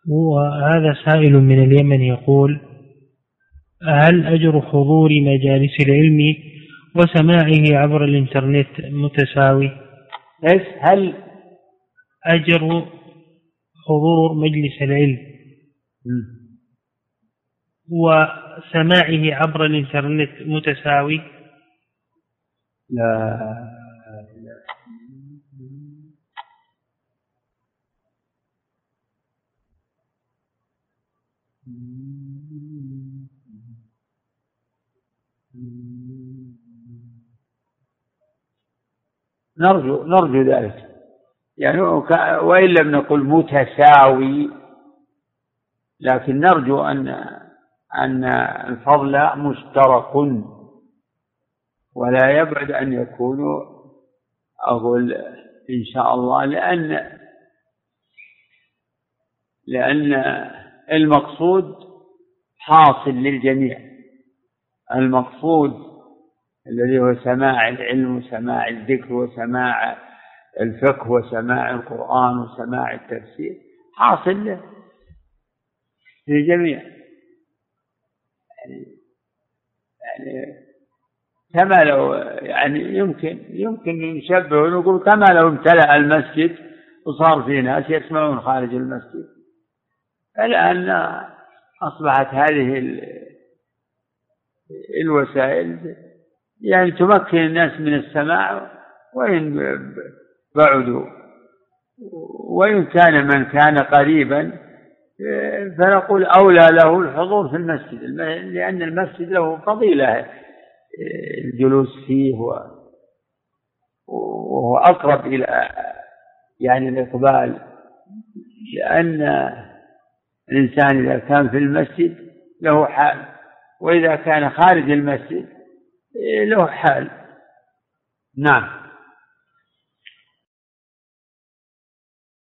وهذا سائل من اليمن يقول: هل أجر حضور مجالس العلم وسماعه عبر الإنترنت متساوي؟ هل أجر حضور مجلس العلم وسماعه عبر الإنترنت متساوي؟ لا. نرجو ذلك يعني، وإن لم نقل متساوي، لكن نرجو أن الفضل مشترك، ولا يبعد أن يكونوا، أقول إن شاء الله، لأن المقصود حاصل للجميع. المقصود الذي هو سماع العلم وسماع الذكر وسماع الفقه وسماع القرآن وسماع التفسير حاصل للجميع. يعني كما لو يمكن نشبه ونقول كما لو امتلأ المسجد وصار فيه ناس يسمعون خارج المسجد. الآن أصبحت هذه الوسائل يعني تمكن الناس من السماع وإن بعدوا، وإن كان من كان قريبا فنقول أولى له الحضور في المسجد، لأن المسجد له فضيلة الجلوس فيه، وهو أقرب إلى يعني الإقبال، لأن الإنسان إذا كان في المسجد له حال، وإذا كان خارج المسجد له حال. نعم.